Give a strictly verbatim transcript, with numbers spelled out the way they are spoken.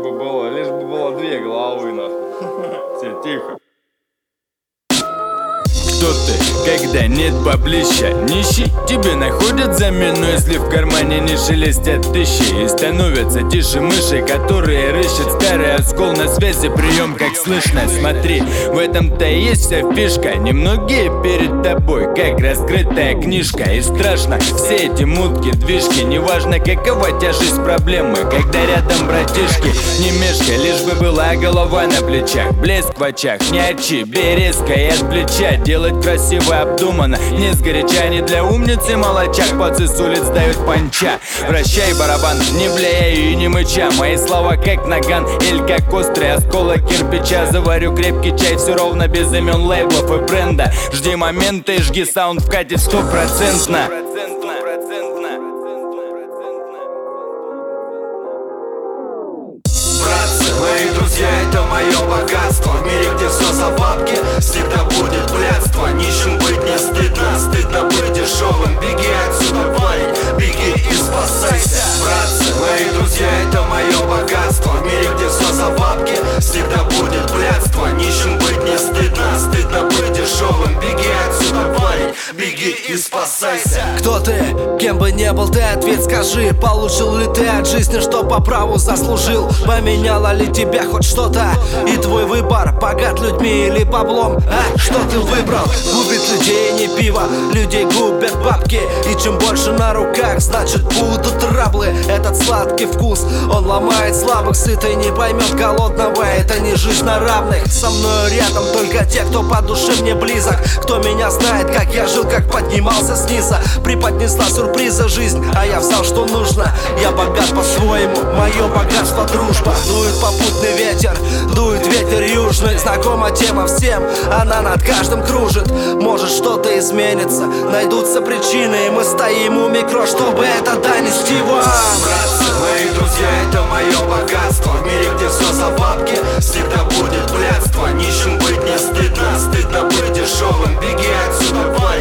бы было, лишь бы было две головы, нахуй. Все, тихо. Кто ты, когда нет баблища? Нищий тебе находят замену, если в кармане не шелестят тысячи. И становятся тише мыши, которые рыщут старый оскол на связи. Прием как слышно, смотри, в этом-то и есть вся фишка. Немногие перед тобой, как раскрытая книжка. И страшно все эти мутки, движки. Неважно какова тяжесть проблемы, когда рядом братишки. Не мешкай, лишь бы была голова на плечах, блеск в очах, не очи, бей резко и от плеча. Делать красиво, обдуманно, не сгоряча, не для умницы молочак. Пацы с улиц дают панча. Вращай барабан, не бляя и не мыча. Мои слова как наган или как острый осколок кирпича. Заварю крепкий чай, все ровно без имен лейблов и бренда. Жди момента и жги, саунд вкатит стопроцентно. Братцы, мои друзья, это мое богатство. В мире, где все за бабки, всегда будет блядство. Нищим быть не стыдно, стыдно быть дешевым. Беги отсюда, парень, беги и спасайся. Братцы, мои друзья, это мое богатство. В мире, где все за бабки, всегда будет блядство. Нищим быть не стыдно, стыдно быть дешевым. Беги отсюда, парень, беги и спасайся. Кто ты? Кем бы не был ты, ответ скажи. Получил ли ты от жизни, что по праву заслужил? Поменяло ли тебя хоть что-то? И твой выбор, богат людьми или баблом? А что ты выбрал? Губит людей не пиво, людей губят бабки. И чем больше на руках, значит будут траблы. Этот сладкий вкус, он ломает слабых. Сытый не поймет голодного, это не жизнь на равных. Со мной рядом только те, кто по душе мне близок. Кто меня знает, как я жил, как поднимался снизу. Преподнесла сюрприза жизнь, а я взял, что нужно. Я богат по-своему, мое богатство дружба. Дует попутный ветер, дует ветер южный. Знакома тема всем, она над каждым кружит. Может что-то изменится, найдутся причины. И мы стоим у микро, чтобы это донести вам. Братцы, мои друзья, это мое богатство. В мире, где все за бабки, всегда будет блядство. Нищим быть не стыдно, стыдно быть дешевым. Беги отсюда, парень.